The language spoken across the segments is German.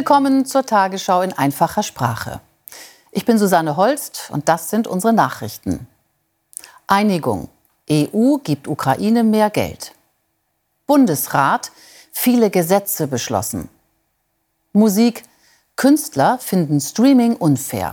Willkommen zur Tagesschau in einfacher Sprache. Ich bin Susanne Holst und das sind unsere Nachrichten. Einigung. EU gibt Ukraine mehr Geld. Bundesrat. Viele Gesetze beschlossen. Musik. Künstler finden Streaming unfair.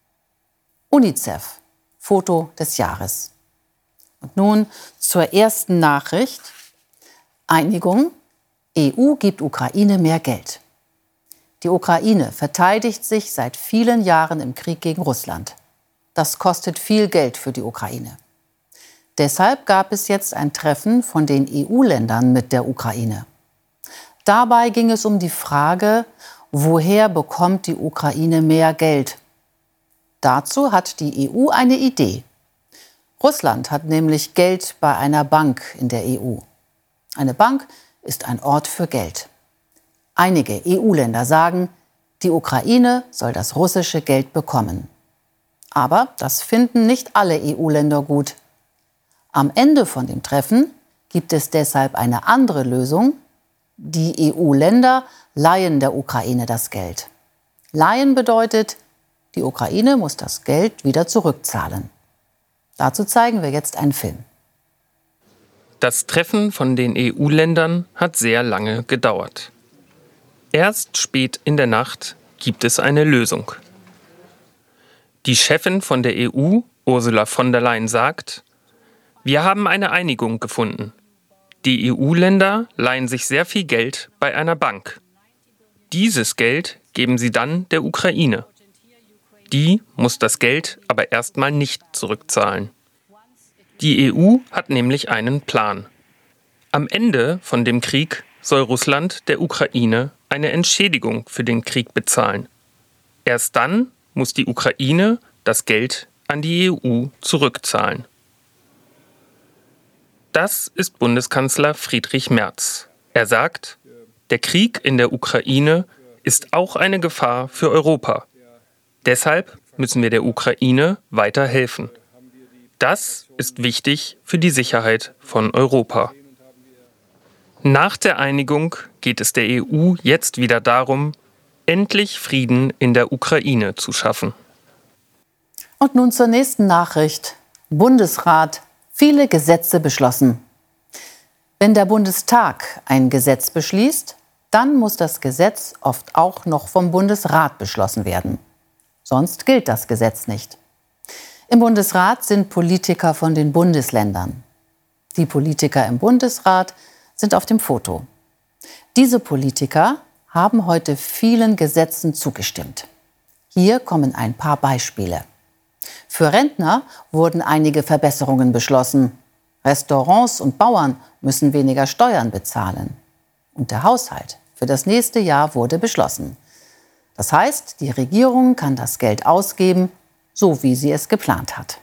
UNICEF. Foto des Jahres. Und nun zur ersten Nachricht. Einigung. EU gibt Ukraine mehr Geld. Die Ukraine verteidigt sich seit vielen Jahren im Krieg gegen Russland. Das kostet viel Geld für die Ukraine. Deshalb gab es jetzt ein Treffen von den EU-Ländern mit der Ukraine. Dabei ging es um die Frage, woher bekommt die Ukraine mehr Geld? Dazu hat die EU eine Idee. Russland hat nämlich Geld bei einer Bank in der EU. Eine Bank ist ein Ort für Geld. Einige EU-Länder sagen, die Ukraine soll das russische Geld bekommen. Aber das finden nicht alle EU-Länder gut. Am Ende von dem Treffen gibt es deshalb eine andere Lösung. Die EU-Länder leihen der Ukraine das Geld. Leihen bedeutet, die Ukraine muss das Geld wieder zurückzahlen. Dazu zeigen wir jetzt einen Film. Das Treffen von den EU-Ländern hat sehr lange gedauert. Erst spät in der Nacht gibt es eine Lösung. Die Chefin von der EU, Ursula von der Leyen, sagt: Wir haben eine Einigung gefunden. Die EU-Länder leihen sich sehr viel Geld bei einer Bank. Dieses Geld geben sie dann der Ukraine. Die muss das Geld aber erstmal nicht zurückzahlen. Die EU hat nämlich einen Plan. Am Ende von dem Krieg soll Russland der Ukraine eine Entschädigung für den Krieg bezahlen. Erst dann muss die Ukraine das Geld an die EU zurückzahlen. Das ist Bundeskanzler Friedrich Merz. Er sagt, der Krieg in der Ukraine ist auch eine Gefahr für Europa. Deshalb müssen wir der Ukraine weiter helfen. Das ist wichtig für die Sicherheit von Europa. Nach der Einigung geht es der EU jetzt wieder darum, endlich Frieden in der Ukraine zu schaffen. Und nun zur nächsten Nachricht. Bundesrat. Viele Gesetze beschlossen. Wenn der Bundestag ein Gesetz beschließt, dann muss das Gesetz oft auch noch vom Bundesrat beschlossen werden. Sonst gilt das Gesetz nicht. Im Bundesrat sind Politiker von den Bundesländern. Die Politiker im Bundesrat sind auf dem Foto. Diese Politiker haben heute vielen Gesetzen zugestimmt. Hier kommen ein paar Beispiele. Für Rentner wurden einige Verbesserungen beschlossen. Restaurants und Bauern müssen weniger Steuern bezahlen. Und der Haushalt für das nächste Jahr wurde beschlossen. Das heißt, die Regierung kann das Geld ausgeben, so wie sie es geplant hat.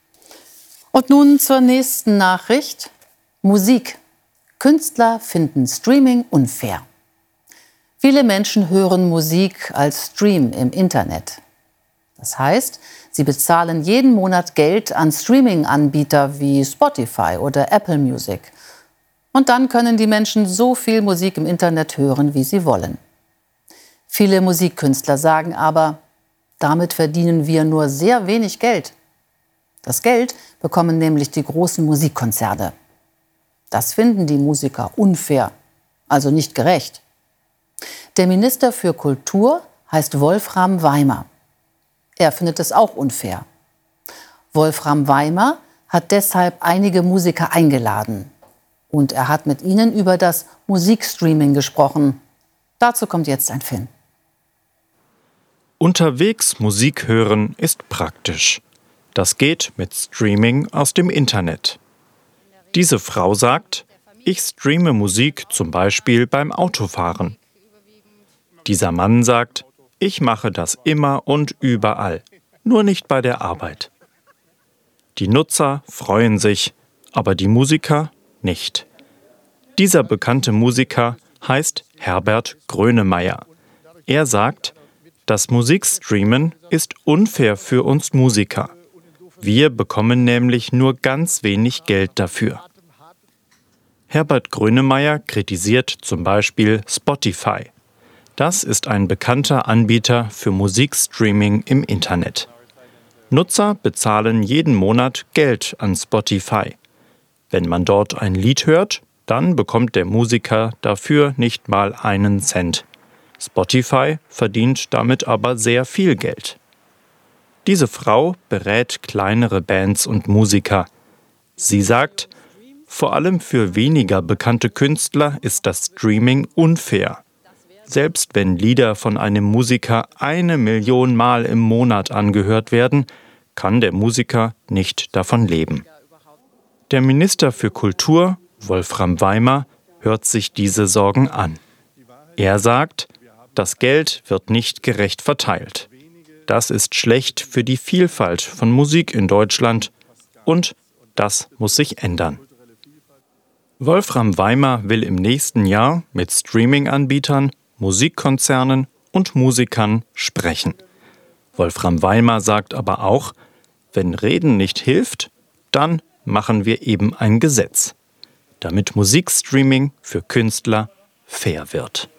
Und nun zur nächsten Nachricht. Musik. Künstler finden Streaming unfair. Viele Menschen hören Musik als Stream im Internet. Das heißt, sie bezahlen jeden Monat Geld an Streaming-Anbieter wie Spotify oder Apple Music. Und dann können die Menschen so viel Musik im Internet hören, wie sie wollen. Viele Musikkünstler sagen aber, damit verdienen wir nur sehr wenig Geld. Das Geld bekommen nämlich die großen Musikkonzerne. Das finden die Musiker unfair, also nicht gerecht. Der Minister für Kultur heißt Wolfram Weimer. Er findet es auch unfair. Wolfram Weimer hat deshalb einige Musiker eingeladen. Und er hat mit ihnen über das Musikstreaming gesprochen. Dazu kommt jetzt ein Film. Unterwegs Musik hören ist praktisch. Das geht mit Streaming aus dem Internet. Diese Frau sagt, ich streame Musik zum Beispiel beim Autofahren. Dieser Mann sagt, ich mache das immer und überall, nur nicht bei der Arbeit. Die Nutzer freuen sich, aber die Musiker nicht. Dieser bekannte Musiker heißt Herbert Grönemeyer. Er sagt, das Musikstreamen ist unfair für uns Musiker. Wir bekommen nämlich nur ganz wenig Geld dafür. Herbert Grönemeyer kritisiert zum Beispiel Spotify. Das ist ein bekannter Anbieter für Musikstreaming im Internet. Nutzer bezahlen jeden Monat Geld an Spotify. Wenn man dort ein Lied hört, dann bekommt der Musiker dafür nicht mal einen Cent. Spotify verdient damit aber sehr viel Geld. Diese Frau berät kleinere Bands und Musiker. Sie sagt, vor allem für weniger bekannte Künstler ist das Streaming unfair. Selbst wenn Lieder von einem Musiker 1 Million Mal im Monat angehört werden, kann der Musiker nicht davon leben. Der Minister für Kultur, Wolfram Weimer, hört sich diese Sorgen an. Er sagt, das Geld wird nicht gerecht verteilt. Das ist schlecht für die Vielfalt von Musik in Deutschland und das muss sich ändern. Wolfram Weimer will im nächsten Jahr mit Streaming-Anbietern, Musikkonzernen und Musikern sprechen. Wolfram Weimer sagt aber auch, wenn Reden nicht hilft, dann machen wir eben ein Gesetz, damit Musikstreaming für Künstler fair wird.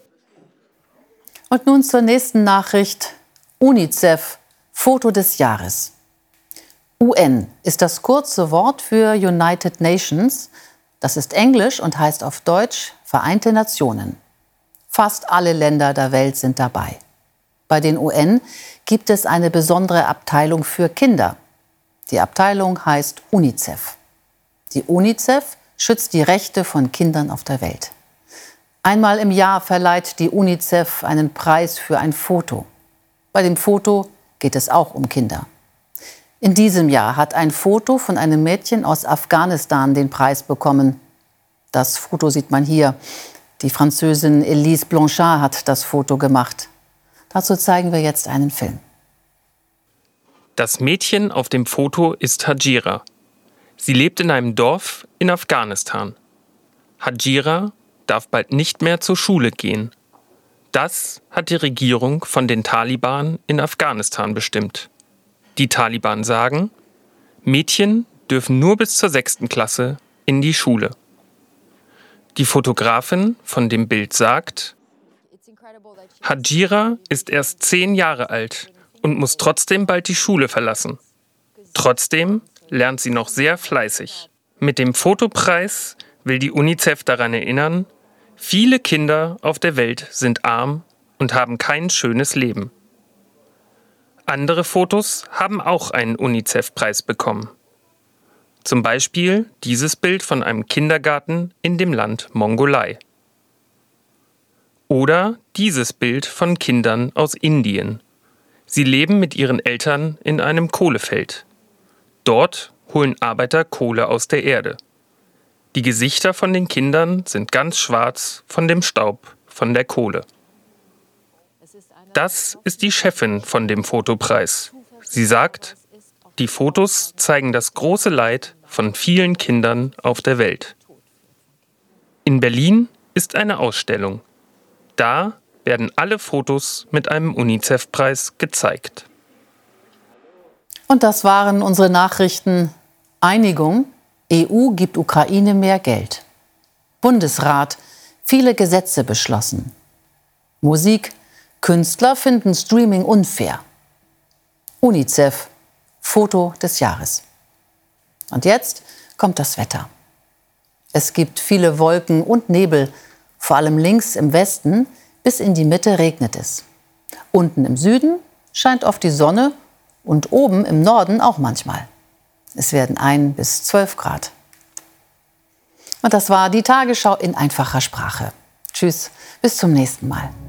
Und nun zur nächsten Nachricht. UNICEF, Foto des Jahres. UN ist das kurze Wort für United Nations. Das ist Englisch und heißt auf Deutsch Vereinte Nationen. Fast alle Länder der Welt sind dabei. Bei den UN gibt es eine besondere Abteilung für Kinder. Die Abteilung heißt UNICEF. Die UNICEF schützt die Rechte von Kindern auf der Welt. Einmal im Jahr verleiht die UNICEF einen Preis für ein Foto. Bei dem Foto geht es auch um Kinder. In diesem Jahr hat ein Foto von einem Mädchen aus Afghanistan den Preis bekommen. Das Foto sieht man hier. Die Französin Elise Blanchard hat das Foto gemacht. Dazu zeigen wir jetzt einen Film. Das Mädchen auf dem Foto ist Hajira. Sie lebt in einem Dorf in Afghanistan. Hajira darf bald nicht mehr zur Schule gehen. Das hat die Regierung von den Taliban in Afghanistan bestimmt. Die Taliban sagen, Mädchen dürfen nur bis zur 6. Klasse in die Schule. Die Fotografin von dem Bild sagt, Hajira ist erst 10 Jahre alt und muss trotzdem bald die Schule verlassen. Trotzdem lernt sie noch sehr fleißig. Mit dem Fotopreis will die UNICEF daran erinnern, viele Kinder auf der Welt sind arm und haben kein schönes Leben. Andere Fotos haben auch einen UNICEF-Preis bekommen. Zum Beispiel dieses Bild von einem Kindergarten in dem Land Mongolei. Oder dieses Bild von Kindern aus Indien. Sie leben mit ihren Eltern in einem Kohlefeld. Dort holen Arbeiter Kohle aus der Erde. Die Gesichter von den Kindern sind ganz schwarz von dem Staub von der Kohle. Das ist die Chefin von dem Fotopreis. Sie sagt, die Fotos zeigen das große Leid von vielen Kindern auf der Welt. In Berlin ist eine Ausstellung. Da werden alle Fotos mit einem UNICEF-Preis gezeigt. Und das waren unsere Nachrichten. Einigung, EU gibt Ukraine mehr Geld. Bundesrat, viele Gesetze beschlossen. Musik, Künstler finden Streaming unfair. UNICEF, Foto des Jahres. Und jetzt kommt das Wetter. Es gibt viele Wolken und Nebel, vor allem links im Westen, bis in die Mitte regnet es. Unten im Süden scheint oft die Sonne und oben im Norden auch manchmal. Es werden 1 bis 12 Grad. Und das war die Tagesschau in einfacher Sprache. Tschüss, bis zum nächsten Mal.